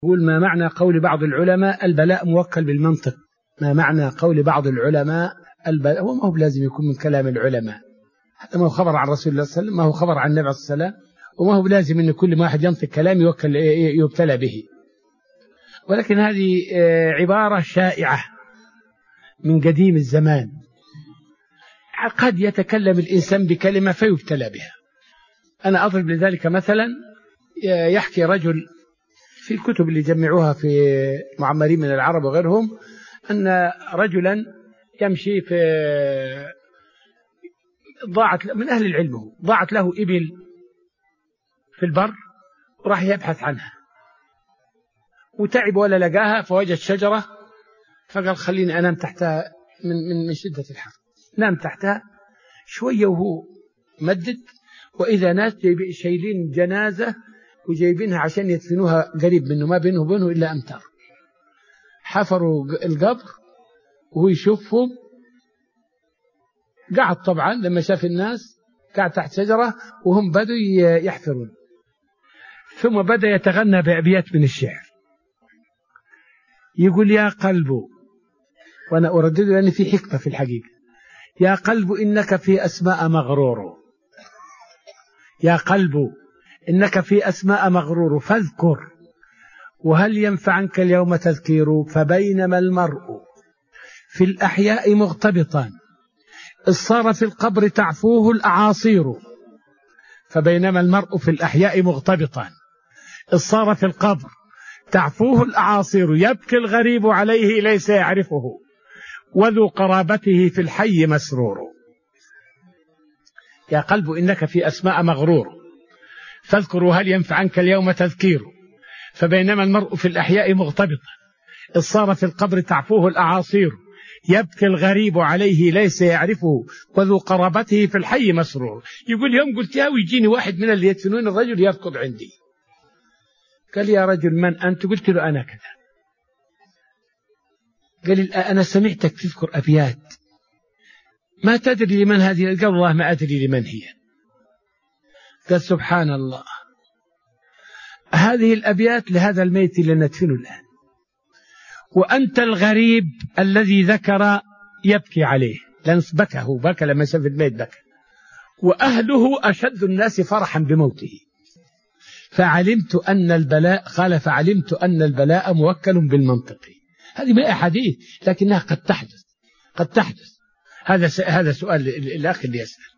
يقول: ما معنى قول بعض العلماء البلاء موكل بالمنطق؟ ما معنى قول بعض العلماء البلاء؟ هو ما هو لازم يكون من كلام العلماء، حتى ما هو خبر عن رسول الله صلى الله عليه وسلم، ما هو خبر عن النبي صلى الله عليه وسلم، وما هو لازم أن كل ما واحد ينطق كلام يوكل يبتلى به. ولكن هذه عبارة شائعة من قديم الزمان، قد يتكلم الإنسان بكلمة فيبتلى بها. أنا أضرب لذلك مثلا، يحكي رجل في الكتب اللي جمعوها في معمرين من العرب وغيرهم، أن رجلا يمشي ضاعت من أهل العلم، ضاعت له إبل في البر، وراح يبحث عنها وتعب ولا لقاها، فوجد شجرة فقال: خليني أنام تحتها من شدة الحر. نام تحتها شوية وهو مدد، وإذا ناس شايلين جنازة وجايبينها عشان يدفنوها قريب منه، ما بينه وبينه إلا أمتار. حفروا القبر وهو يشوفهم، قعد طبعا لما شاف الناس قعد تحت شجرة وهم بدوا يحفرون، ثم بدأ يتغنى بأبيات من الشعر، يقول: يا قلب، وأنا أردده لأن في حكمة في الحقيقة: يا قلب إنك في أسماء مغرور، يا قلب إنك في أسماء مغرور، فاذكر وهل ينفع عنك اليوم تذكير، فبينما المرء في الأحياء مغتبطا إذ صار في القبر تعفوه الأعاصير، فبينما المرء في الأحياء مغتبطا إذ صار في القبر تعفوه الأعاصير، يبكي الغريب عليه ليس يعرفه، وذو قرابته في الحي مسرور. يا قلب إنك في أسماء مغرور، فاذكر هل ينفع عنك اليوم تذكير، فبينما المرء في الأحياء مغتبطا إذ صار في القبر تعفوه الأعاصير، يبكي الغريب عليه ليس يعرفه، وذو قرابته في الحي مسرور. يقول: يوم قلت يا ويجيني واحد من اللي يدفنون الرجل يركض عندي، قال: يا رجل من أنت؟ قلت له: أنا كذا. قال: أنا سمعتك تذكر أبيات، ما تدري لمن هذه؟ قال: والله ما أدري لمن هي. قال: سبحان الله، هذه الأبيات لهذا الميت اللي ندفنه الآن، وأنت الغريب الذي ذكر يبكي عليه، لأن بكى لما شاف الميت بكى، وأهله أشد الناس فرحا بموته، فعلمت أن البلاء، قال: فعلمت أن البلاء موكل بالمنطق. هذه ما أحاديث، لكنها قد تحدث. هذا سؤال الأخ اللي يسأل.